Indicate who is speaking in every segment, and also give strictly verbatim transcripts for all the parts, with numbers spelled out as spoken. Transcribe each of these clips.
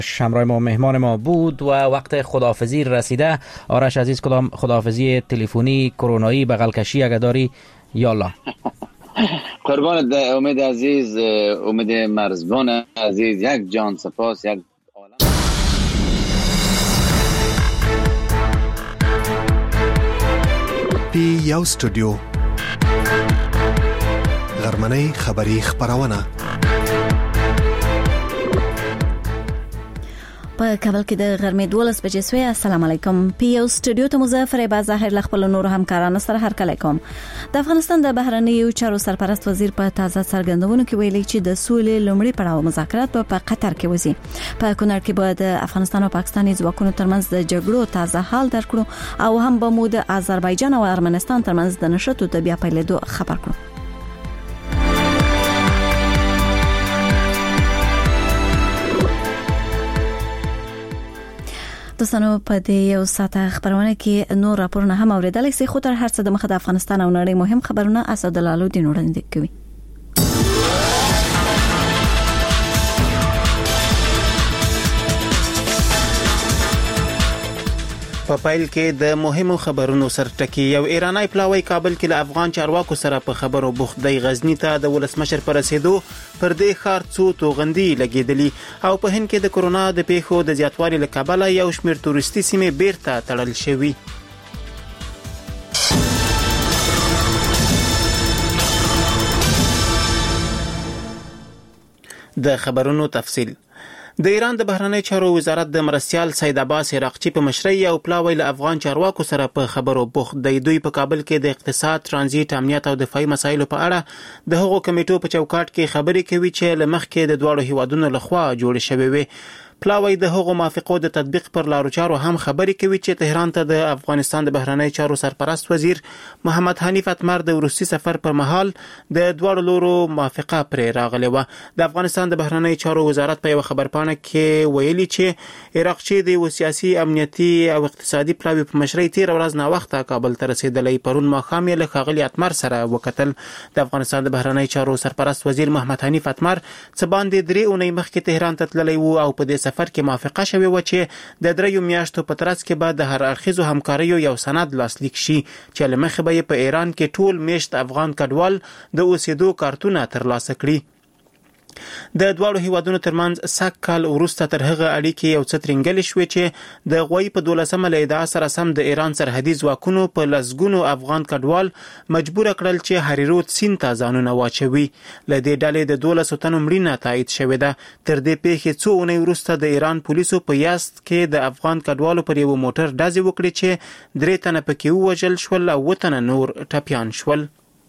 Speaker 1: همراه ما مهمان ما بود و وقت خداحافظی رسیده. آرش عزیز، کدام خداحافظی تلفنی کرونایی بغل کشی اگه داری یالا.
Speaker 2: قربان امید عزیز، امید مرزبان عزیز، یک جان سپاس. یک عالم
Speaker 3: پی یو استودیو غرمنۍ خبری خبرونه
Speaker 4: په کابل کې د غرمې دولس بجې سوی. السلام علیکم. پی یو استودیو ته مظفر با ظاهر لخپل نور همکارانو سره هرکلی کوم. د افغانستان د بهرنیو چارو سرپرست وزیر په تازه څرګندونو کې ویلي چې د سولې لومړی پړاو مذاکرات په قطر کې وځي. په کونړ کې به د افغانستان او پاکستاني ځواکونو ترمنځ د جګړو تازه حال درکړو او هم به مو د آذربایجان او ارمنستان ترمنځ د نشټو د بیا پیلېدو خبر کړو. دوستانو، په دې یو ساعته خبرونه کې نور راپورونه هم اوریدلای شئ، خو تر هر څه د مخه د افغانستان او نړۍ مهم خبرونه اسدالله الدین وړاندې کوي.
Speaker 5: په پایل کې د مهمو خبرونو سرټکی. یو ایرانی پلاوی کابل کې له افغان چارواکو سره په خبرو بوخت دی. غزنی ته د ولسمشر پر رسیدو پر دې ښار څو توغندي لګیدلی او په هند کې د کورونا د پیښو د زیاتوالي له کبله یو شمېر تورستي سیمې بیرته تړل شوي. د خبرونو تفصیل. د ایران د بهرنی چارو وزارت د مرستیال سید عباس عراقچی په مشرۍ یو پلاوی له افغان چارواکو سره په خبرو بوخت دی. دوی په کابل کې د اقتصاد، ترانزیت، امنیت او دفاعي مسایلو په اړه د هغو کمیټو په چوکاټ کې خبرې کوي چې له مخکې د دواړو هیوادونو لخوا جوړې شوې وي. پلاوی د هغو موافقو د تطبیق پر لارو چارو هم خبرې کوي چې تهران ته د افغانستان د بهرنی چارو سرپرست وزیر محمد حنیف اتمر د روسي سفر پر مهال د دواړو لورو موافقه پرې راغلی و. د افغانستان د بهرنی چارو وزارت په یو خبرپاڼه کې ویلي چې عراقچی د یو سیاسي، امنیتي او اقتصادي پلاوی په مشرۍ تیر ورځ نه وخته کابل ته رسیدلی. پرون ماښام یې له ښاغلي اتمر سره وکتل. د افغانستان د بهرنی چارو سرپرست وزیر محمد حنیف اتمر څه باندې درې اونۍ مخکې تهران ته تللی و او په دې سفر کې موافقه شوې و چې د دریو میاشتو په ترڅ کې به د هر اړخیزو همکاریو یو سند لاسلیک شي چې له مخې به یې په ایران کې ټول میشت افغان کډوال د اوسېدو کارتونه ترلاسه کړي. د دواړو هیوادونو ترمنځ سږ کال وروسته تر هغه اړیکې یو څه ترینګلې شوې چې د غوی په دولسمه له ادعا سره سم د ایران سرحدي ځواکونو په لسګونو افغان کډوال مجبور کړل چې هریرود سیند ته ځانونه واچوي. له دې ډلې د دولسو تنو مړینه تایید شوې ده. تر دې پیښې څو اونۍ وروسته د ایران پولیسو په یزد کې د افغان کډوالو پر یو موټر ډزې وکړې چې درې تنه پکې ووژل شول او اووه تنه نور ټپیان شول.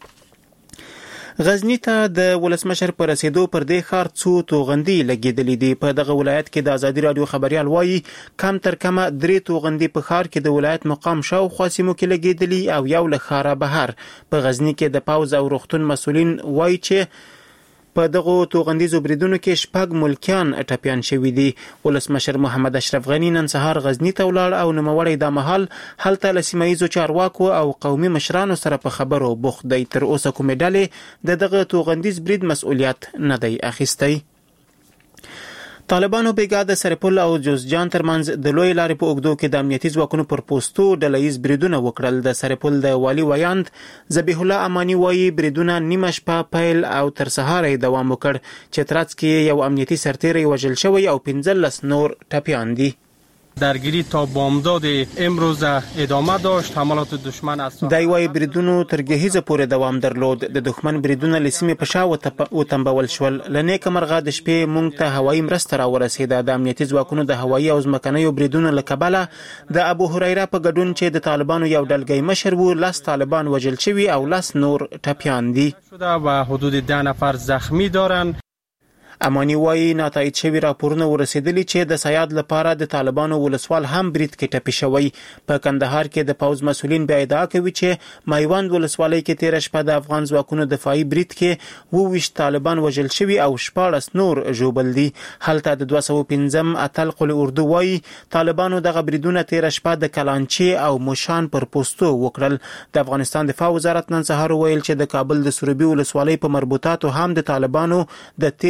Speaker 5: غزنی ته د ولسمشر پر رسیدو پر دې ښار څو توغندي لګیدلې دي. په دغه ولایت کې د ازادي رادیو خبريال وایي کم تر کمه درې توغندي په ښار کې د ولایت مقام شاوخوا سیمو کې لګیدلې او یو له ښاره بهر. په غزنی کې د پوز او روغتون مسولین وایي چې په دغه توغندیزو بریدونو کې شپږ ملکیان ټپیان شوي دي. ولسمشر محمد اشرف غنی نن سهار غزنی ته ولاړ او نوموړی دا مهال هلته له سیمه ییزو چارواکو او قومي مشرانو سره په خبرو بوخت دی. تر اوسه کومې ډلې د دغه توغندیز برید مسؤلیت نه دی اخیستی. طالبانو بیګا د سرپل او جوزجان ترمنځ د لوی لارې په اوږدو کې د امنیتي ځواکونو پر پوستو ډلهییز بریدونه وکړل. د سرپل د والي ویاند ذبیح الله امانی وایي بریدونه نیمه شپه پیل او تر سهاره دوام وکړ چې ترڅ کې یو امنیتي سرتیری وژل شوی او پنځلس نور ټپیان دي.
Speaker 6: درگیری تا بامداد امروز ادامه داشت. حملات دشمن از
Speaker 5: دای وای بریدونو تر ګهیزه پورې دوام درلود. د دښمن بریدونه لسیمه په شا او تنبول شول. لنیک مرغه د شپې مونږ ته هوایي مرسته را ورسېده. د امنیتي ځواکونو د هوایي او ځمکنیو بریدونو له کبله د ابو هريره په ګډون چې د طالبانو یو ډلګۍ مشر وو لس طالبان وژل شوي او لس نور ټپیان دي
Speaker 6: و حدود ده نفر زخمی دارن.
Speaker 5: امانی وایي ناتایید شوي راپورونه ورسېدلي چې د سیاد لپاره د طالبانو ولسوال هم برید کې ټپي شوی. په کندهار کې د پوز مسولین بیا ادعا کوي چې مایوند ولسوالۍ کې تیر شپه د افغان ځواکونو دفاعي برید کې وویشت طالبان وژل شوي او شپاړس نور ژوبل دي. هلته د دوه سوه پنځم اتل قل اردو وایي طالبانو دغه بریدونه تیر شپه د کلانچې او موشان پر پوستو وکړل. د افغانستان دفاع وزارت نن سهار ویل چې د کابل د سروبي ولسوالۍ په مربوطاتو هم د طالبانو د تیر ورځ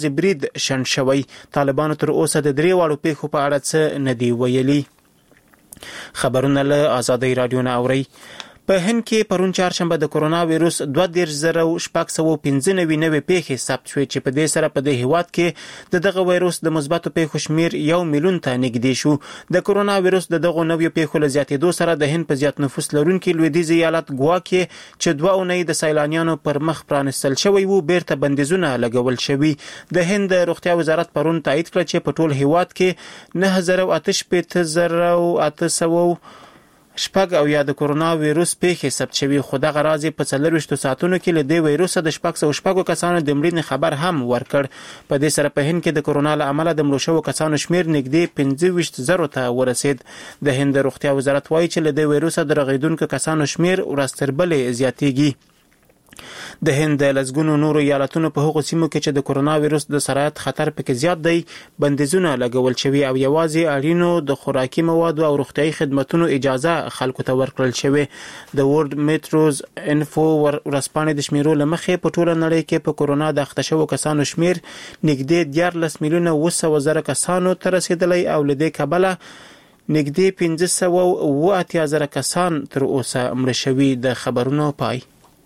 Speaker 5: یوازې برید شنډ شوی. طالبانو تر اوسه د درې واړو پیښو په اړه څه نه دی ویلي. خبرونه له آزادۍ رادیو نه اوري. په هند کې پرون چهارشنبه د کرونا وایروس دوه دېرش زره شپږ سوه پنځه نوي نوې پیښې ثبت شوې چې په دې سره په دې هیواد کې د دغه وایروس د مثبتو پیښو شمیر یو میلیون ته نږدې شو. د کرونا وایروس د دغو نویو پیښو له زیاتېدو سره د هند په زیات نفوس لرونکي لویدیځ ایالت ګوا کې چې دوه اونۍ د سیلانیانو پر مخ پرانستل شوی وو بیرته بندیزونه لګول شوي. د هند د روغتیا وزارت پرون تایید کړ چې په ټول هیواد کې نه زره اته شپېته زره اته سوه شپږ او یا د کرونا وایروس پیښې ثبت شوي، خو دغه راز په څلرویشتو ساعتونو کې له دې وایروس د شپږ سوه شپږو کسانو د مړینې خبر هم ورکړ. په دې سره په هند کې د کرونا له امله د مړو شوو کسانو شمیر نږدې پنځه ویشت زرو ته ورسید. د هند روغتیا وزارت وایي چې له دې وایروس د رغېدونکو کسانو شمیر ورځ تر بلې زیاتېږي. د هند د لسګونو نورو ایالتونو په هغو سیمو کې چې د کرونا وایروس د سرایت خطر پکې زیات دی بندیزونه لګول شوي او یوازې اړینو د خوراکي موادو او روغتیايي خدماتونو اجازه خلکو ته ورکړل شوې. د ورلد میټروز انفو ورځپاڼې د شمیرو له مخې په ټوله نړۍ کې په کرونا د اخته شوو کسانو شمیر نږدې دیارلس میلیونه اوه سوه زره کسانو ته رسیدلی او له دې کبله نږدې پنځه سوه اوه اتیا زره کسان تر اوسه مړه شوي. د خبرونو پای.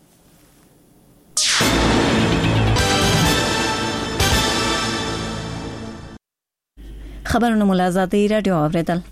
Speaker 4: خبرونه مول آزادۍ رادیو اوریدل.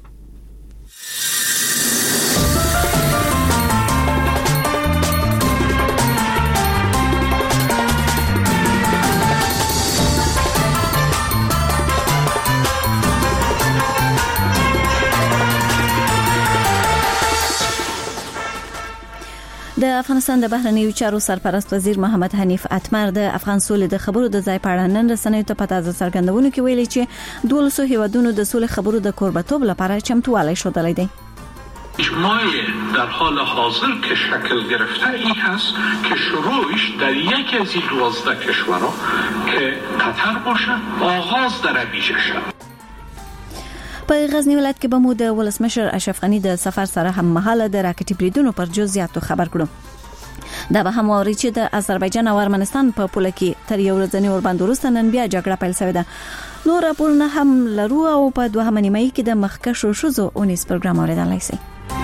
Speaker 4: د افغانستان د بهرنیو چارو سرپرست وزیر محمد حنیف اتمر د افغان سولې د خبرو د ځای په اړه نن رسنیو ته په تازه څرګندونو کې ویلي چې دولسو هیوادونو د سولې خبرو د کوربتوب لپاره چمتووالی ښودلی دی.
Speaker 7: اجماع در حال حاضر که شکل گرفته این هست که شروعش در یکی از این دوازده کشورها که قطر باشد آغاز در ابیجه شد.
Speaker 4: په غزنی ولایت کې به مو د ولسمشر اشرف غنی د سفر سره هم مهاله د راکټي بریدونو پر جزئیاتو خبر کړو. دا به هم اوري چې د آذربایجان او ارمنستان په پوله کې تر یو ورځنی اوربند وروسته نن بیا جګړه پیل شوې ده. نور راپورونه هم لرو او په دوهمه نیمه کې د مخکښو ښځو اونیس پروګرام اوریدلای شئ.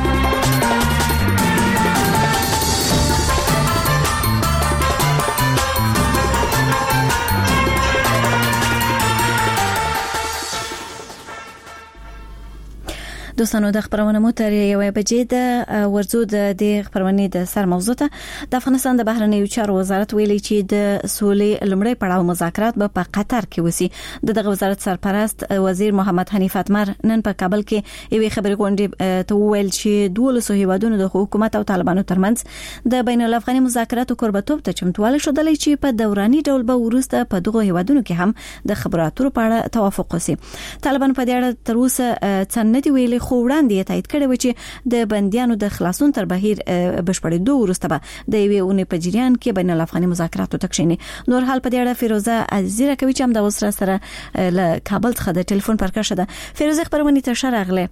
Speaker 4: دوستانو د خبرونه مو تر یوې بجې د ورزو د د خبرونې د سر موضوع ته د افغانستان د بهرنیو چارو وزارت ویلي چې د سولې لمړی پړاو مذاکرات به په قطر کې وسی. د دغه وزارت سرپرست وزیر محمد حنیف اتمر نن په کابل کې یوې خبري غونډې ته ویل چې دولسو هیوادونو د حکومت او طالبانو ترمنځ د بین الافغاني مذاکراتو کوربتوب ته چمتوالی شودلی چې په دوراني ډول به ورسته په دغه هیوادونو کې هم د خبرو اترو په اړه توافق وسی. طالبان په دې اړه تر اوسه څه نه دی ویلي، خو وړاندې تایید کړی و چې د بندیانو د خلاصون تر بهیر بشپړېدو وروسته به د یوې اونۍ په جریان کې بین الافغاني مذاکراتو ته کښیني. نور حال په دې اړه فیروزه عزیزی راکوي چې هم د اوس سره له کابل څخه د ټلیفون پر کښه ده. فیروزه خبرونه ته ښه راغله.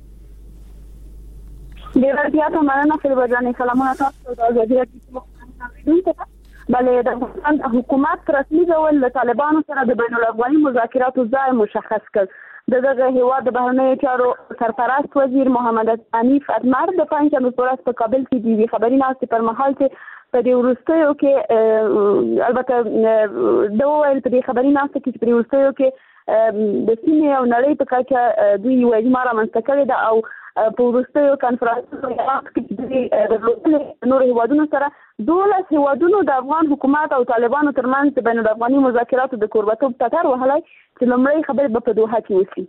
Speaker 8: ډېر زیاته مننه فیروزه جان. سلامونه تاسو ته. ازادي راډیو بلې د افغانستان حکومت رسمي ډول د طالبانو سره د بین الافغاني مذاکراتو ځای مشخص کړ. د دغه هیواد د بهرنیو چارو سرپرست وزیر محمد حنیف اتمر د پنځمې په ورځ په کابل کې د خبري ناستې پر مهال چې په دې وروستیو کې البته د وویل په دې خبري ناستې کې په وروستیو کې د سیمې او نړۍ په کچه دوی یو اجماع رامنځته کړې ده او په وروستیو کنفرانسونو کې د نورو هیوادونو سره دولس هیوادونو د افغان حکومت او طالبانو ترمنځ د بین الافغاني مذاکراتو د کوربتوب ټټر وهلی چې لومړی خبرې به په دوحه کې وشي.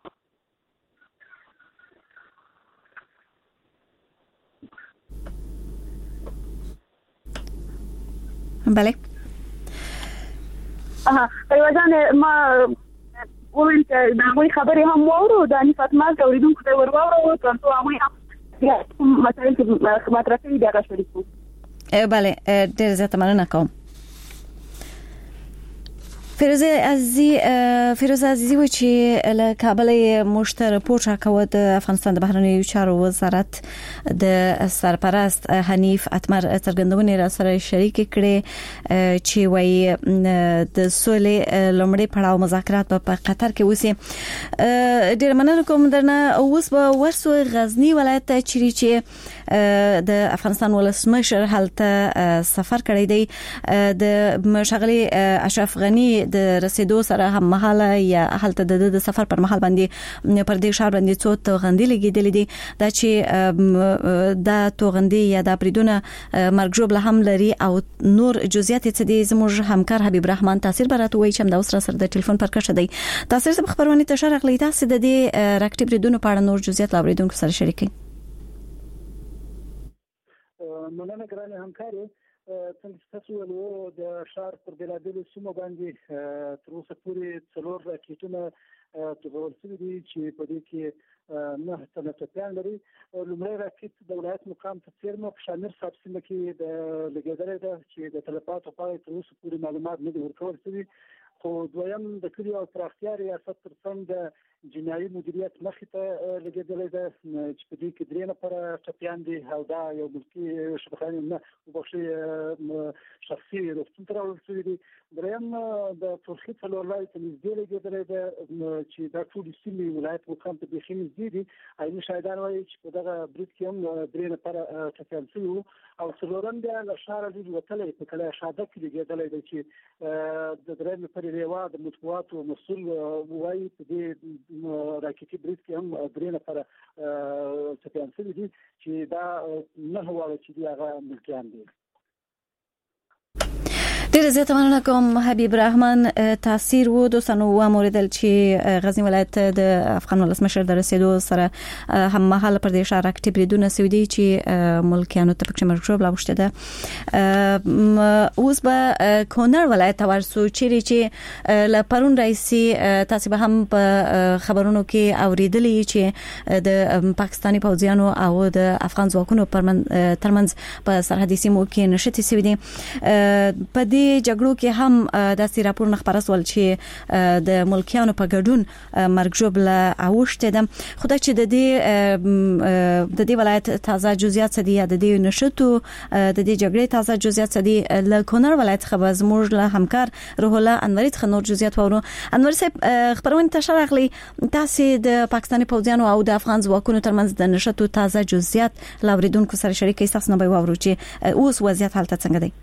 Speaker 4: بله
Speaker 8: اها پریوازان ما وویل چې د هغوی خبرې هم واورو د حنیف اتمر د اورېدونکو ته ور واورو تر څو هغوی هم مسایل چې مطرح شوي دي هغه شریک کړو.
Speaker 4: بله ډېر زیاته مننه کوم. فیروز عزیزی فیروز عزیزی و چې له کابل مشتر پورټ راکوه د افغانستان د بهرنیو چارو وزارت د سرپرست حنیف اتمر څرګندونې را سره شریک کړي چې وایي د سولې لومړی پړاو مذاکرات په قطر کې وسی. ډیر مننه کوم درنه. اوس به ورسو غزنی ولایت ته چې د افغانستان ولسمشر هلته سفر کړی دی. د مشغلي اشرف غنی د رسیدو سره هم مهاله یا هلته د سفر پر مهال باندې پر دې شهر باندې څو توغندي لګیدلې دي دا چې دا توغندي یا دا بریدونه مرګ ژوبله هم لري او نور جزئیات څه دي زموږ همکار حبیب رحمان تاثیر برات وایي چې دا اوس سره د ټلیفون پر کښه دی. تاثیر په خبرونه ته شرح لې تاسو د دې راکټي بریدونو په اړه نور جزئیات لا بریدونکو سره شریکي.
Speaker 9: مننه ګرانه همکاري. څنګه تاسو ولو د شهر پر بلادلو سیمو باندې تر اوسه پورې څلور راکټونه توغول شوي دي چې په دې کې نه تنه ټپيان لري. لومړی راکټ د ولایت مقام ته څیرمه په شامل صاحب سیمه کې د لګیدلې ده چې د تلفاتو په اړه تر اوسه پورې معلومات نه دي ورکول شوي. خو دویم د کلیو او پراختیا ریاست ترڅنګ د جنایي مدیریت مخې ته لګیدلې ده چې په دې کې درې نفره ټپیان دي او دا یو ملکي شبکه نه وبخښي شخصي روغتون ته راوړل شوي دي. دریم د فرخي څلور لارې ته نږدې لګېدلې ده چې دا ټول سیمې ولایت مقام ته بیخي نږدې دي. عیني شاهدان وایي چې په دغه برید کې هم درې نفره ټپیان شوي وو. او څلورم بیا له ښاره لرې وتلی په کلی شاده کې لګېدلی دی چې د درېیمې پرې ریوا د مطبوعاتو مسؤل وایي په دې راکټي برید کې هم درې نفره ټپیان شوي دي چې دا نهه واړه چې دي هغه ملکیان دي.
Speaker 4: ډیر زیات مننه کوم حبیب رحمان. تاثیر و دوستانو و موردل چې غزنی ولایت د افغان ولسمشر د رسیدو سره هم مهاله پر دې شهر راکټي بریدونه سوي چې ملکیانو ته پکې مرګ ژوبله اوښتې ده. اوس به کونړ ولایت ته ورسو چیرې چې له پرون راهیسې تاسو به هم په خبرونو کې اوریدلی چې د پاکستاني پوځیانو او د افغان ځواکونو ترمنځ په سرحدي سیمو کې نښتې سوي دي. په دې جګړو کې هم داسې راپورونه خبره سول چې د ملکیانو په ګډون مرګ ژوبله اوښتې ده. خو دا چې د دې د دې ولایت تازه جزئیات څه دي یا د دې نښتو د دې جګړې تازه جزئیات څه دي له کونړ ولایت څخه زموږ له همکار روح الله انوري څخه نور جزئیات وورو. انوري صاحب خبرونه ته شرحلي تاسو د پاکستاني پوځیانو او د افغان ځواکونو ترمنځ د نښتو تازه جزئیات لاوریدونکو سره شریکي تاسو نه به وورو چې اوس وضعیت حالت څنګه دی.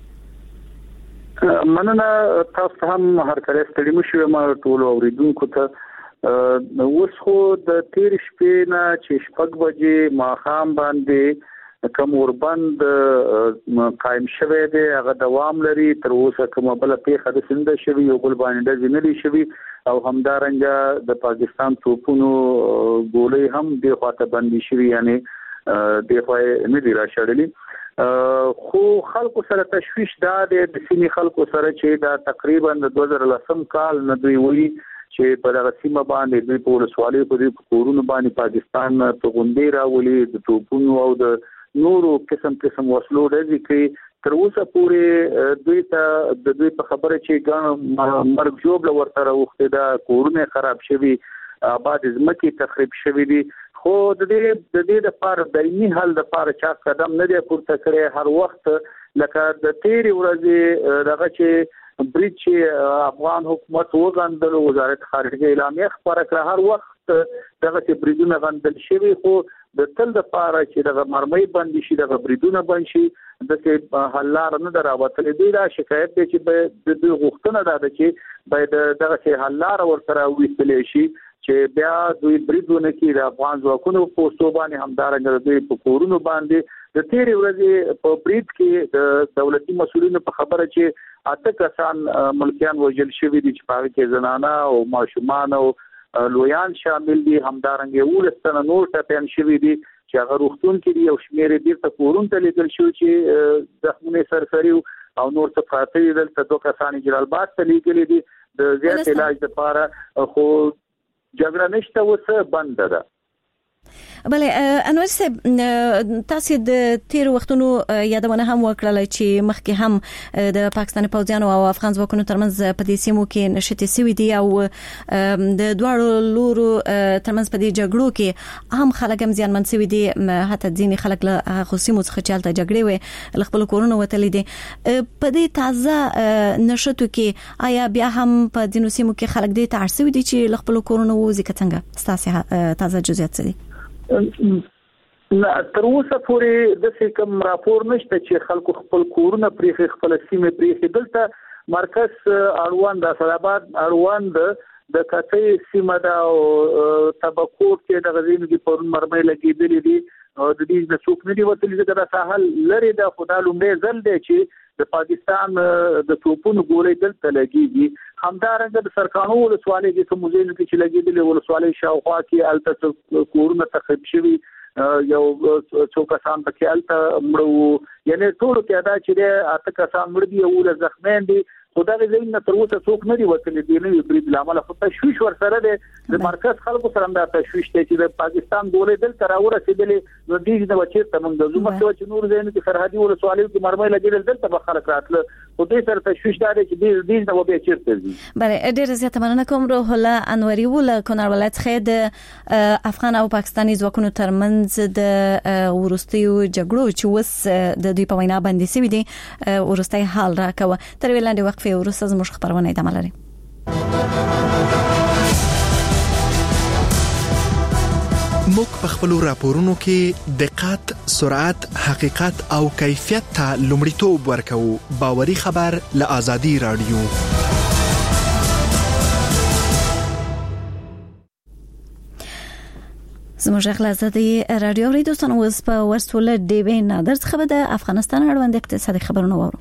Speaker 10: مننه تاسو هم هر کله ستړي مشو ما ټول اوریدونکو ته اوس خو د تیر شپې نه چې شپږ بجې ماښام باندې کوم اوربند قائم شوه دی هغه دوام لري. تر اوسه کومه بل پیښه د سند شوی یو بل باندې د زینلي شوی او همدارنګه د پاکستان توپونو ګولې هم د خواته بندي شوی یعنی د خو نه دی را شړلې. خو خلکو سره تشویش دا د سیمې خلکو سره چې دا تقریبا د دوه زره لسم کال نه دوی وی چې په دغه سیمه باندې دوی په ولسوالۍ په کورونو باندې پاکستان ته غونډې راولي د توپونو او د نورو قسم قسم وسلو ډزې کوي. تر اوسه پورې دوی ته د دوی په خبره چې ګڼ مرګ ژوبله ورته راوښتې ده، کورونه خراب شوي، آباد ځمکې تخریب شوي دي. خو د دې د دې لپاره دایمي حل لپاره چا قدم نه دی پورته کړی. هر وخت لکه د تیرې ورځې دغه چې برید چې افغان حکومت وغندل، وزارت خارجه اعلامیه خبره کړه، هر وخت دغه چې بریدونه غندل شوي، خو د تل لپاره چې دغه مرمۍ بند شي، دغه بریدونه بند شي، د حل لار نه دراوتلې. دی دا شکایت دی چې د دوی غوښتنه ده چې باید دغه چې حل لار ورسره ویستلی شي چې بیا دوی بریدونه کوي د افغان ځواکونو په پوستو باندې، همدارنګه دوی په کورونو باندې. د تیرې ورځې په برید کې د دولتي مسؤلینو په خبره چې اته کسان ملکیان وژل شوي دي چې په هغه کې زنانه او ماشومان او لویان شامل دي، همدارنګه اوولس تنه نور ټپیان شوي دي چې هغه روغتون کې دي او شمېر یې بیرته کورونو ته لیږل شوي چې زخمونه یې سرسري او نور څه پراته دي. دلته دوه کسان جلال آباد ته لیږلي دي د زیات علاج لپاره. خو جګړه نشته، اوس بنده ده.
Speaker 4: بلې انور صاحب تاسو د تیر وختونو یادونه هم وکړه چې مخکې هم د پاکستان پوځیانو او افغان ځواکونو ترمنځ په دې سیمو کې نشټې سوي دي او د دواړو لورو ترمنځ په دې جګړو کې هم خلک هم زیانمن سوي دي، حتی ځینې خلک له خصوصي څخه چالت جګړې وي له خپل کورونو وتلي دي. په دې تازه نشټو کې آیا بیا هم په دې سیمو کې خلک دې ته اړ سوي دي چې له خپل کورونو وځي که څنګه؟ ستاسو تازه جزئیات څه دي؟
Speaker 10: نه تر اوسه پورې د څه کوم راپور نشته چې خلکو خپل کورونه پرې خپل سیمه پرې دلته مرکز اړوند د اسداباد اړوند د کټي سیمه دا او تبکو کې د غزینو کې پرون مرمۍ لګېدلې دي او د دې د څوک نه دی وتلی چې دا ساحل لري د خدای لومړی ځل دی چې د پاکستان د توپونو ګولې دلته لګېږي. همدارنګه د سرکانو ولسوالۍ کې کوم ځای کې چې لګېدلې ولسوالۍ شاوخوا کې الته کورونه تخریب شوي یو څو کسان پکې الته مړو، یعنی ټول کې ادا چې اته کسان مړ دي او له زخمیان دي. خدای دې نه تر اوسه څوک نه دی وتلی دی نه برید لامل خو تشویش ور سره دی د مرکز خلکو سره دا تشویش دی چې د پاکستان ګولې دلته راورسېدلې نو دې د وچې تمنګ د زموږ چې نور ځای کې سرحدي ولسوالۍ کې مرمۍ لګېدل دلته به خلک راتله خو دې سره تشویش دی چې دې دې نو به چیرته دي.
Speaker 4: بله ډېر زیاته مننه کوم. روح الله انوري ول کونړ ولایت خې د افغان او پاکستاني ځواکونو ترمنځ د ورستیو جګړو چې وس د دوی په وینا باندې سوي دي ورستي حال راکوه. تر ویلاندې وقفه ورسته زموږ خبرونه ادامه لري.
Speaker 3: موږ په خپل راپورونو کې دقت، سرعت، حقیقت او کیفیت ته لومړیتوب ورکوو. باوري خبر له آزادي رادیو.
Speaker 4: زموږ خپل آزادي رادیو ری دوستان اوس په ورسوله ډیوی نادر څخه د افغانستان اړوند اقتصادي خبرونه وورو.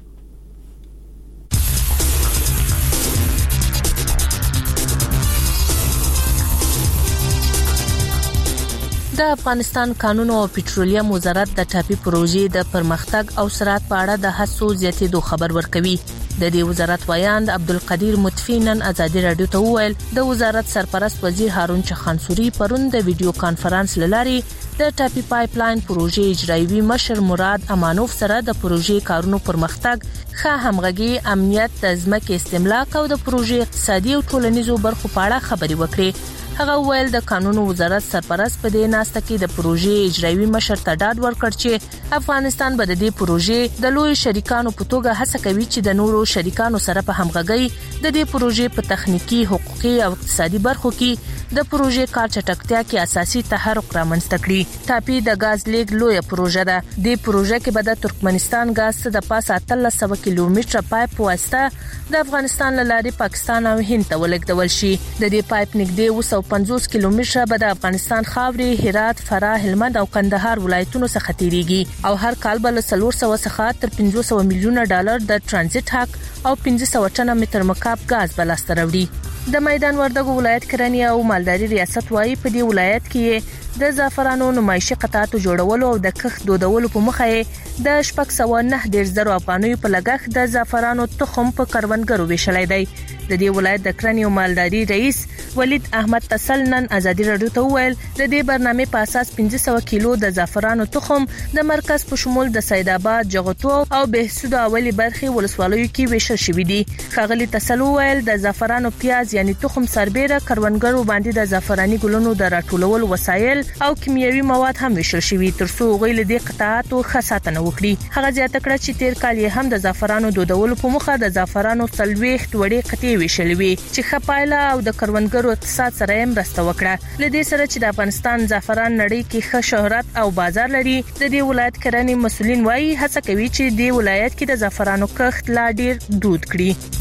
Speaker 11: د افغانستان قانون او پټرولیم وزارت د ټاپي پروژې د پرمختګ او سرعت په اړه د هڅو زیاتېدو خبر ورکوي. د دې وزارت وایاند عبدالقدیر مطفی نن آزادي رادیو ته وویل د وزارت سرپرست وزیر هارون چخانسوري پرون د ویډیو کانفرنس لارې د ټاپي پایپ لاین پروژې اجرایوي مشر مراد امانوف سره د پروژې کارونو پرمختګ، ښه همغږي، امنیت، د ځمکې استملاک او د پروژې اقتصادي او ټولنیزو برخو په اړه خبرې وکړې. هغه ویل د قانون وزارت سرپرست په دې ناسته کې د پروژې اجرایوي مشر ته ډاډ ورکړ چې افغانستان به د دې پروژې د لوی شریکانو په توګه هڅه کوي چې د نورو شریکانو سره په همغږي د دې پروژې په تخنیکی، حقوقي او اقتصادي برخو کې د پروژې کار چټکتیا کې اساسي تحرک رامنځته کړي. ټاپي د غاز لیږد لوی پروژه ده. د پروژې کې به د ترکمنستان غاز د پاسه اتلس سوه کیلومتره پایپ واسطه د افغانستان لارې پاکستان او هند ته ولګول شي. د دې پایپ نږدې وسو پنځوس کیلومتره به د افغانستان خاورې، هرات، فراه، هلمند او کندهار ولایتونو څخه تیریږي او هر کال به له څلور سوه څخه تر پنځه سوه میلیونه ډالر د ترانزیت حق او پنځه سوه ټنه متر مکعب غاز به لاسته راوړي. د میدان وردګو ولایت کرنی او مالداري ریاست وايي په دې ولایت کې د زعفرانو نمایشي قطعاتو جوړولو او د کښت دودولو په مخه د شپږ سوه نه دېرش زره افغانیو په لګښت د زعفرانو تخم په کروندګرو ویشلای دی. د دې ولایت د کرنی او مالداري رئیس ولید احمد تسل نن آزادي رادیو ته وویل د دې برنامه په اساس پنځه سوه کیلو د زعفرانو تخم د مرکز په شمول د سید آباد، جغتو او بهسود اولی برخي ولسوالیو کې ویشل شوې دي. ښاغلي تسل وویل د زعفرانو پیاز یعنی تخم سربېره کروندګرو باندې د زعفراني ګلونو د راټولول وسایل او کیمیاوي مواد هم ویشل شوي ترڅو غوړي د قطعاتو ښه ساتنه وکړي. هغه زیاته کړه چې تیر کال یې هم د زعفرانو دودولو په مخه د زعفرانو څلوېښت وړې قطعې ویشل وي چې ښه پایله او د کروندګرو اقتصاد سره هم مرسته وکړه. له دې سره چې د افغانستان زعفران نړۍ کې ښه شهرت او بازار لري، د دې ولایت کرنی مسؤلین وايي هڅه کوي چې د ولایت کې د زعفرانو کښت لا ډیر دود کړي.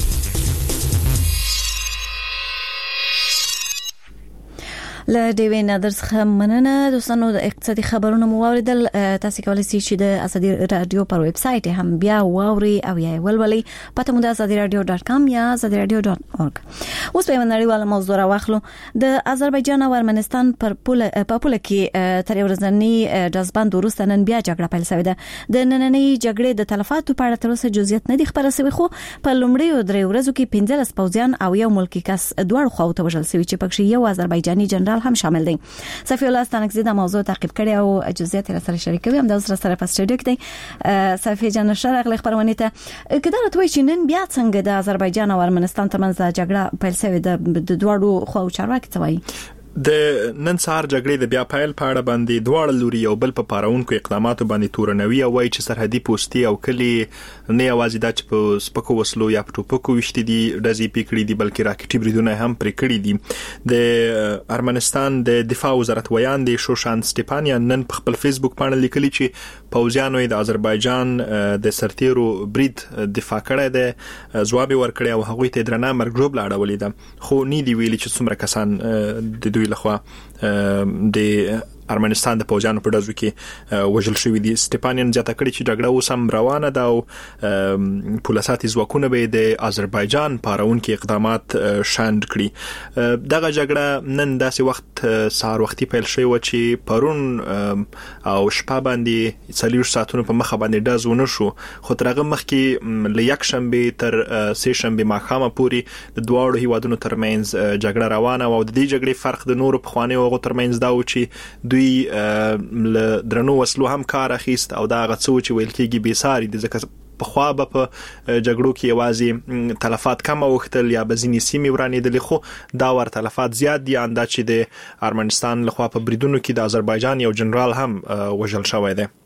Speaker 11: له ډیوی نادر څخه مننه. دوستانو د اقتصادي خبرونو مو واوریدل. تاسو کولی شئ چې د ازادي رادیو پر ویب سټ هم بیا واوري او یا ولولي. پته مو د ازادي رادیو ډاټ کام یا ازادي رادیو ډاټ اورګ. اوس په نړیواله موضوع راوخلو. د آذربایجان او ارمنستان پر پوله په پوله کې تر ورځنی دزبند وروسته نن بیا جګړه پیل شوې ده. د نننۍ جګړې د تلفاتو په اړه تر اوسه جزئیات نه دي خبره شوې، خو په لومړیو درې ورځو کې پنځلس پوځیان او یو ملکی کس دواړو خواو ته وژل شوي چې پکې یو آذربایجاني جنرال
Speaker 4: جنرال هم شامل دي. صفی الله ستانکزی د موضوع تعقیب کړي او جزئیات سره شریکوي. هم د اوس سره په سټوډیو کې دی. صفی جان شرغلی خبرونه ته کله راټوي چې نن بیا څنګه د آذربایجان او ارمنستان ترمنځ جګړه پیل شوې د دوړو خو چارواکي څه وایي؟
Speaker 3: د نن سهار جګړې د بیا پیل په اړه باندې دواړه لوري یو بل په پاراونکو اقداماتو باندې تورنوي او وایي چې سرحدي پوسټي او کلی نه یوازې د چ په سپکو وسلو یا په ټوپکو وشتي دي ډزې پکړې دي بلکې راکټي بریدونه هم پرې کړې دي. د ارمنستان د دفاع وزارت ویان دي شوشان سټيپانیان نن په خپل فیسبوک باندې لیکلي چې پوځیانو د آذربایجان د سرتیرو برید دفاع کړی دی، ځواب ورکړی او هغوی ته درنه مرګ ژوبله اړولې ده، خو نه دی ویلي چې څومره کسان د دوی لخوا د ارمنستان د پوځیانو په ډزو کې وژل شوی دي. سټيپانیان ځکه کړی چې جګړه اوس هم روانه ده او پولیساتي ځواکونه به د آذربایجان پاراونکو اقدامات شاند کړي. دغه جګړه نن داسې وخت سهار وختي پیل شوی و چې پرون او شپه باندې څلور ساعتونو په مخه باندې ډز ونه شو، خو ترغه مخکې ل یک شنبه تر سه شنبه ماښامه پورې د دواړو هیوادونو ترمنځ جګړه روانه و. د دې جګړې فرق د نورو پخوانیو هغو ترمنځ دا و چې دوی ل درنو وسلو هم کار اخیست او دا غڅو چې ویل کېږي بیساري دي، ځکه په خوا به په جګړو کې یوازې تلفات کم وختل یا بزینی سیمې ورانېدلې، خو دا ور تلفات زیات دي. انده چې د ارمنستان لخوا په بریدونو کې د آذربایجان یو جنرال هم وژل شوی دی.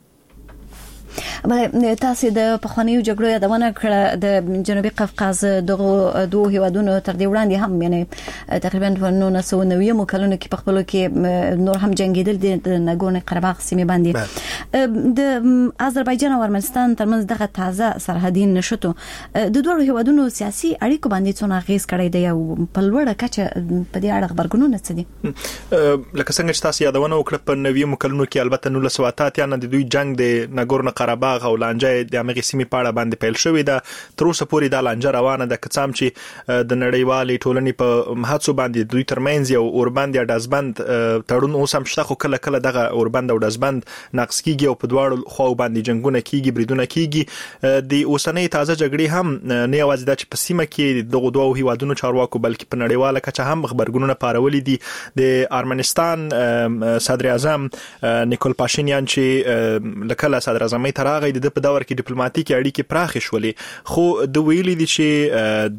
Speaker 4: بله تاسو د پخوانیو جګړو یادونه کړه د جنوبي قفقاز دغه دوه هیوادونو تر دې وړاندې هم یعنی تقریبا په نولس سوه نوي کلونو کې په خپلو کې نور هم جنگیدل د ناګورنو قرهباغ سیمې باندې. د آذربایجان او ارمنستان ترمنځ دغه تازه سرحدي نشټو د دوه هیوادونو سیاسي اړیکو باندې څونه اغیز کړی دی او په لوړه کچه په دې اړه خبرګونونه څه دي؟
Speaker 3: لکه څنګه چې تاسو یادونه وکړه په نوي کلونو کې البته نولس سوه اته اتیا نه د دوی جنگ د ناګورنو قرهباغ او لانجه د امریکا سیمې په اړه باندې پیل شوې ده. تر اوسه پورې دا لانجه روانه ده، کڅام چې د نړیوالې ټولنې په هڅو باندې دوی ترمنځ یو اوربند یا دزبند تړون اوس هم شته، خو کله کله دغه اوربند او دزبند نقص کیږي او په دواړو خواو باندې جنگونه کیږي، بریدونه کیږي. د اوسنۍ تازه جګړې هم نه یوازې د په سیمه کې دغه دوه هیوادونو چارواکو بلکې په نړیواله کچه هم خبرګونونه پارولې دي. د ارمنستان صدر اعظم نیکول پاشینیان چې لکه صدر اعظم تر هغه د په دور کې ډیپلوماټیکي اړیکې پراخې شولې، خو د ویلي دي چې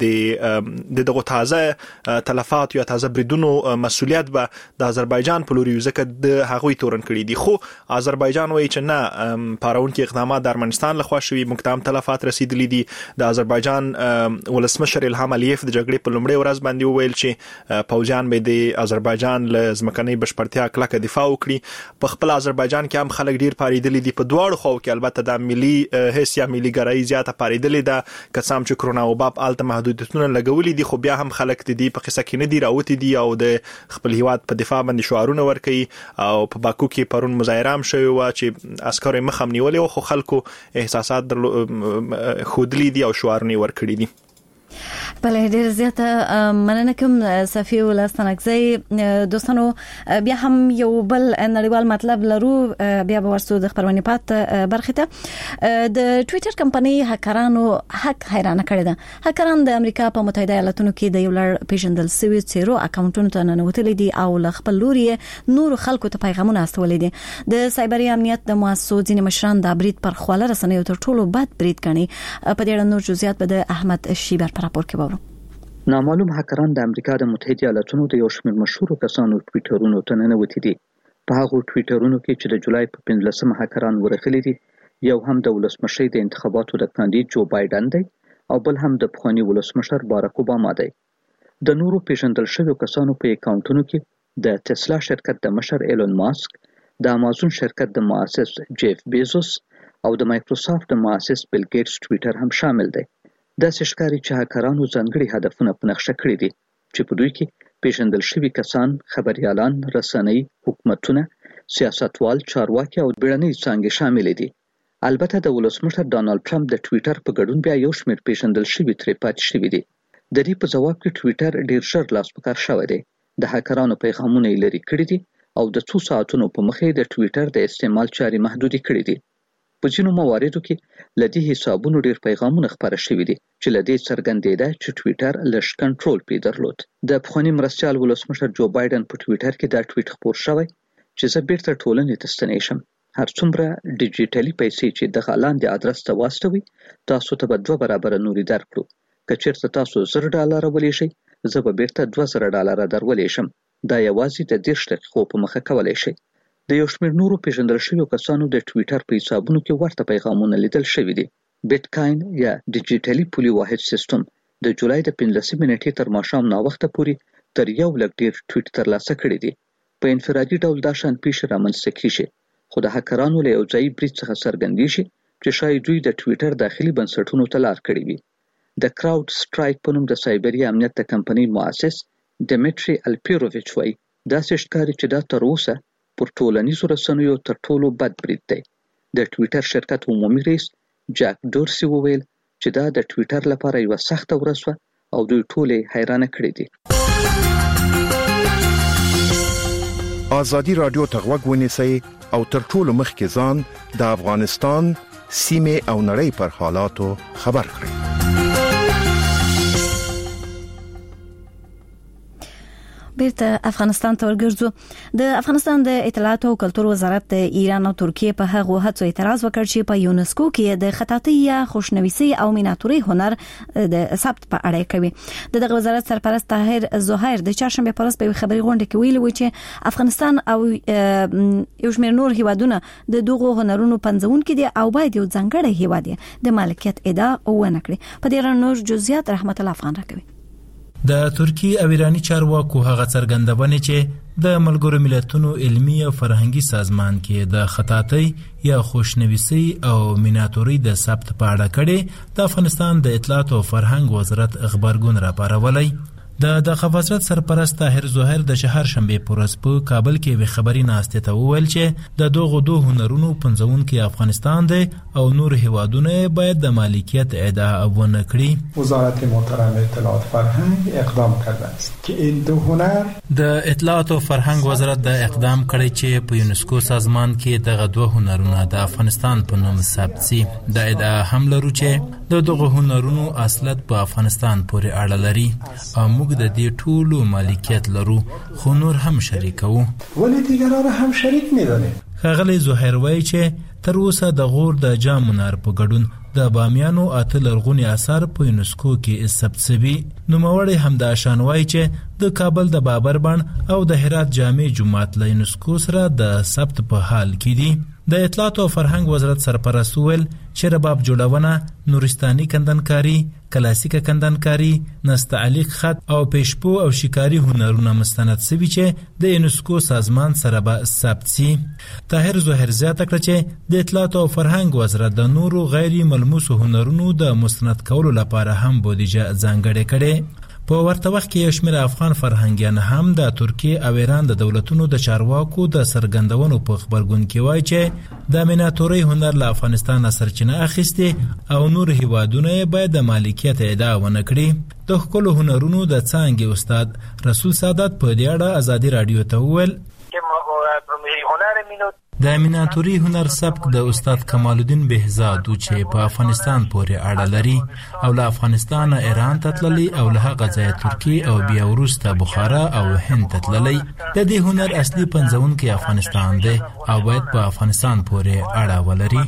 Speaker 3: د دغه تازه تلفات یا تازه بریدونو مسؤلیت به د آذربایجان په لوري ځکه د هغوی تورن کړی دي. خو آذربایجان وایي چې نه، پاراونکو اقدامات د ارمنستان لخوا شوي، مقدام تلفات رسیدلي دي. د آذربایجان ولسمشر الهام الیف د جګړې په لومړۍ ورځ باندې وویل چې پوځیان به د آذربایجان له ځمکنۍ بشپړتیا کلکه دفاع وکړي. په خپل آذربایجان کې هم خلک ډیر پاریدلي دي، په دواړو خواو کې البته د ملي حس یا ملي ګرایي زیاته پاریدلې ده، کسام چې کرونا وبا الته محدودیتونه لګولې دي، خو بیا هم خلک د دې په قصه کې نه دي راوتی دي او د خپل هیواد په دفاع باندې شعارونه ورکوي. او په باکو کې پرون مظاهره هم شوې و چې عسکر مخ هم نیولې و، خو خلکو احساسات خودلی دي او شعارونه ورکړي دي.
Speaker 4: بله ډیر زیاته مننه کوم صفی الله ستانکزی. دوستانو بیا هم یو بل نړیوال مطلب لرو، بیا به ورسو د خبرونه پات برخه ته. د ټوئیټر کمپنۍ هکرانو حق حیرانه کړی ده. هکران د امریکا په متحده ایالاتونو کې د یو لړ پیژندل شوی څیرو اکاونټونو ته ننوتلي دي او ل خپل لوري نور خلکو ته پیغامونه استولې دي. د سایبري امنیت د مؤسسو ځینې مشران د برید پر خواله رسنیو تر ټولو بد برید کړي. په دې اړه نور جزئیات به د احمد شیبر پر راپور کې وورو.
Speaker 12: نامعلوم هکران د امریکا د متحده ایالاتونو د یو شمېر مشهورو کسانو ټویټرونو ته ننوتي دي. په هغو ټویټرونو کې چې د جولای په پنځلسمه هکران ورغلي دي، یو هم د ولسمشر د انتخاباتو د کاندید جو بایدن دی او بل هم د پخواني ولسمشر باراک اوباما دی. د نورو پیژندل شویو کسانو په اکاونټونو کې د تسلا شرکت د مشر ایلون ماسک، د امازون شرکت د مؤسس جیف بیزوس او د مایکروسافت د مؤسس بیل ګیټس ټویټر هم شامل دی. داسې ښکاري چې هکرانو ځانګړي هدفونه په نقشه کړي دي چې په دوی کې پیژندل شوي کسان، خبریالان، رسنۍ، حکومتونه، سیاستوال، چارواکي او بیړنۍ څانګې شاملې دي. البته د ولسمشر ډانلډ ټرمپ د ټویټر په ګډون بیا یو شمېر پیژندل شوي ترې پاتې شوي دي. د دې په ځواب کې ټویټر ډیر ژر لاس په کار شوی دی. د هکرانو پیغامونه یې لرې کړي دي او د څو ساعتونو په مخې د ټویټر د استعمال چارې محدودې کړې دي. په ځینو مواردو کې لدی حسابونو ډیر پیغامونه خبره شوي دي چې لدی څرګندېده چې ټویټر لږ کنټرول پی درلود. د پخوانی مرستیال ولسمشر جو بایدن په ټویټر کې دا ټویټ خپور شوی چې زه بیرته ټولنې ته ستنې شم. هر څومره ډیجیټلي پیسې چې د غلاندې ادرس ته واستوي تاسو ته به دوه برابر نوري درکړو. که چېرته تاسو زر ډالر ولې شي زه به بیرته دوه زره ډالر درولې شم. دا یوازې د دېرش دقیقو په مخه کولی شي. د یو شمېر نورو پیژندل شویو کسانو د ټویټر په حسابونو کې ورته پیغامونه لیدل شوي دي. بیټکاین یا ډیجیټلي پولي واحد سیستم د جولای د پنځلسمې نیټې تر ماښام ناوخته پورې تر یو لک ډیر ټویټ ترلاسه کړي دي. په انفرادي ډول دا شان پیښې رامنځته کیږي خو د هکرانو له یو ځایي برید څخه څرګندېږي چې شاید دوی د ټویټر داخلي بنسټونو ته لار کړې وي. د کراود سټرایک په نوم د سایبري امنیت د کمپنۍ مؤسس ډیمیټري الپیروویچ وایي داسې ښکاري چې دا تر اوسه پر ټولنیزو رسنیو تر ټولو بد برید دی. د ټویټر شرکت عمومي رئیس جاک ډورسي وویل چې دا د ټویټر لپاره یوه سخته ورځ وه او دوی ټول یې حیرانه کړي دي.
Speaker 13: ازادي رادیو ته غوږ ونیسئ او تر ټولو مخکې ځان د افغانستان سیمې او نړۍ پر حالاتو خبر کړئ.
Speaker 4: بیرته افغانستان ته ورګرځو. د افغانستان د اطلاعات او کلتور وزارت د ایران او ترکیه په هغه هڅو اعتراض وکړ چې په یونسکو کې د خطاطي یا خوشنویسي او میناتوري هنر د ثبت په اړه کوي. د دغه وزارت سرپرست طاهر زهیر د چهارشنبه په ورځ په خبري غونډه کې ویلي و چې افغانستان او یو شمېر نور هیوادونه د دغه هنرونو پنځون کې دي او باید یو ځانګړی هیواد د مالکیت ادعا ونه کړي. په دې اړه نور جزئیات رحمت الله افغان راکوي.
Speaker 14: د ترکی او ایرانی چارواکو هغه څرګندونه چې د ملګرو ملتونو علمي او فرهنګي سازمان کې د خطاطي یا خوشنویسي او میناتوري د ثبت په اړه کړي د افغانستان د اطلاعات او فرهنګ وزارت خبرګون راپارولی. د دغه وزارت سرپرست طاهر زهیر د شهر شنبه پورس په کابل کې وی خبري ناشته ته وویل چې د دغه دوه هنرونو پنځون کې افغانستان دی او نور هیوادونه باید د مالکیت ادعا ونه کړي.
Speaker 15: وزارت محترم اطلاعات فرهنگ اقدام کرده است که این دو هنر
Speaker 14: د اطلاعات او فرهنګ وزارت د اقدام کړی چې په یونسکو سازمان کې دغه دوه هنرونه د افغانستان په نوم ثبت شي. د ادعا هم لرو چې د دغه هنرونو اصلت په افغانستان پورې اړه لري او موږ د دې ټولو مالکیت لرو خو نور هم شریکو.
Speaker 15: ولی دیگران هم شریک می‌دانیم.
Speaker 14: ښاغلی زهیر وایي چې تر اوسه د غور د جام هنر په ګډون د بامیانو اته لرغوني اثار په یونسکو کې ثبت شوي. نوموړی همداشان وایي چې د کابل د بابر بڼ او د هرات جامع جومات له یونسکو سره د ثبت په حال کې دي. د اطلاعات او فرهنګ وزارت سرپرست ویل چې رباب جوړونه، نورستاني کندنکاری، کلاسیکه کندنکاری، نستعلیق خط او پېشپو او شکاری هنرونه مستند شوي چې د یونسکو سازمان سره به ثبت شي. طاهر زهیر زیاته کړه چې د اطلاعات او فرهنګ وزارت د نورو غیر ملموسو هنرونو د مستند کولو لپاره هم بودیجه ځانګړې کړې. په ورته وخت کې یو شمېر افغان فرهنګیان هم د ترکیه او ایران د دولتونو د چارواکو د څرګندونو په خبرګون کې وایي چې د میناتوري هنر له افغانستان سرچینه اخیستې او نور هیوادونه باید د مالکیت ادعا ونه کړي. د ښکلو هنرونو د څانګې استاد رسول سادات په دې اړه ازادي رادیو ته وویل د میناتوري هنر سبک د استاد کمال الدین بهزاد چې په افغانستان پورې اړه لري او له افغانستان ایران ته تللی او له هغه ځایه ترکیه او بیا وروسته بخارا او هند ته تللی. د دې هنر اصلي پنځونکی افغانستان دی او باید په افغانستان پورې اړه ولري.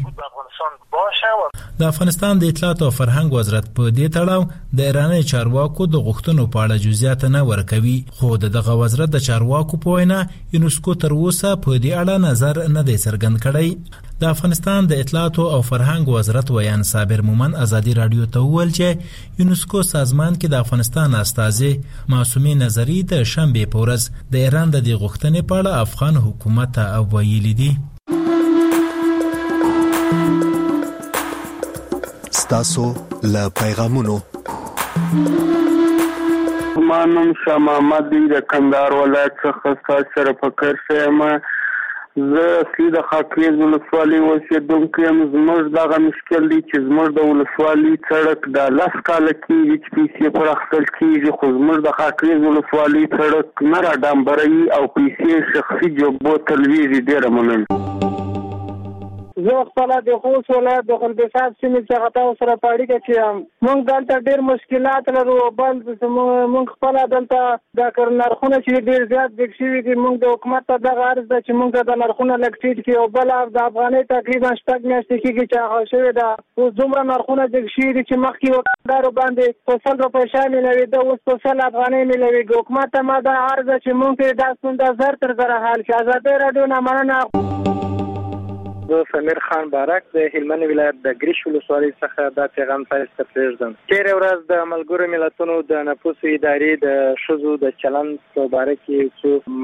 Speaker 14: د افغانستان د اطلاعات او فرهنګ وزارت په دې تړاو د ایرانی چارواکو د غوښتنو په اړه جزئیات نه ورکوي خو د دغه وزارت د چارواکو په وینا یونسکو تر اوسه په دې اړه نظر نه دی څرګند کړی. د افغانستان د اطلاعات او فرهنګ وزارت ویان صابر مومن ازادي رادیو ته وویل چې یونسکو سازمان کې د افغانستان استازي معصومي نظری د شنبه په ورځ د ایران د دې غوښتنې په اړه افغان حکومت ته ویلي دي.
Speaker 16: ستاسو له پیغامونو
Speaker 17: مانم شاه محمد د کندهار ولایت څخه ستاسو سره فکر شوم. زه اصلي د خاکریز ولسوالۍ اوسېدونکی یم. زموږ دغه مشکل دی چې زموږ د ولسوالۍ سړک د لس کاله کېږي چې پیسې پر اخیستل کېږي خو زموږ د خاکریز ولسوالۍ سړک نه را ډامبروي او پیسې شخصي جوبو ته لویږي. ډېره مننه.
Speaker 18: زه خپل د خوست ولایت د خلبسات سیمې څخه تاسو سره په اړیکه کې یم. موږ دلته ډېر مشکلات لرو، بل موږ خپل دلته د نرخونه چې ډېر زیات ډېر شوي دي. موږ د حکومت ته دغه عرض ده چې موږ د نرخونه لږ ټیټ کړي، او بل د افغانۍ تقریبا شپږ میاشتې کېږي چې هغه شوې ده. اوس دومره نرخونه ډېر شوي دي چې مخکې وکړدارو باندې په سل روپۍ شی میلاوېده، اوس په سل افغانۍ میلاوېږي. حکومت ته ما دا عرض ده چې موږ ته دا ستونزه زر تر زره حل شي. ازادي راډیو نه مننه.
Speaker 19: زه سمیر خان بارک د هلمند ولایت د ګریش ولسوالۍ څخه دا پیغام تاسو ته پرېږدم. تېره ورځ د ملګرو ملتونو د نفوسو ادارې د ښځو د چلند په باره کې څو